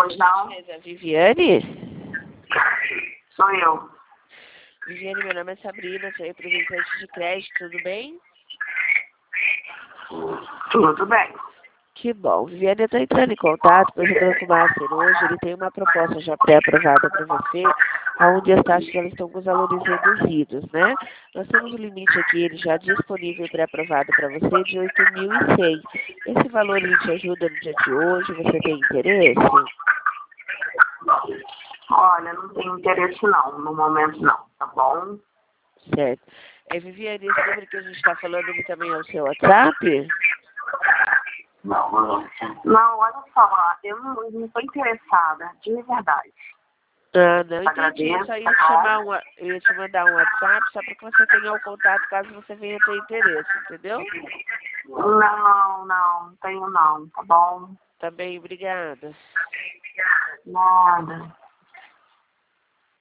Pois não? A Viviane? Sou eu. Viviane, meu nome é Sabrina, sou representante de crédito, tudo bem? Tudo bem. Que bom. Viviane, eu estou entrando em contato, pois o Banco Master hoje ele tem uma proposta já pré-aprovada para você, onde as taxas elas estão com os valores reduzidos, né? Nós temos um limite aqui, ele já disponível e pré-aprovado para você, de 8.100. Esse valor ele te ajuda no dia de hoje? Você tem interesse? Olha, não tenho interesse não, no momento não, tá bom? Certo. Viviane, esse número que a gente está falando, ele também é o seu WhatsApp? Não, olha só, eu não estou interessada, de verdade. Ah, não entendi. Agradeço, Eu só ia eu ia te mandar um WhatsApp só para que você tenha o contato caso você venha ter interesse, entendeu? Não tenho não, tá bom? Tá bem, obrigada. Nada.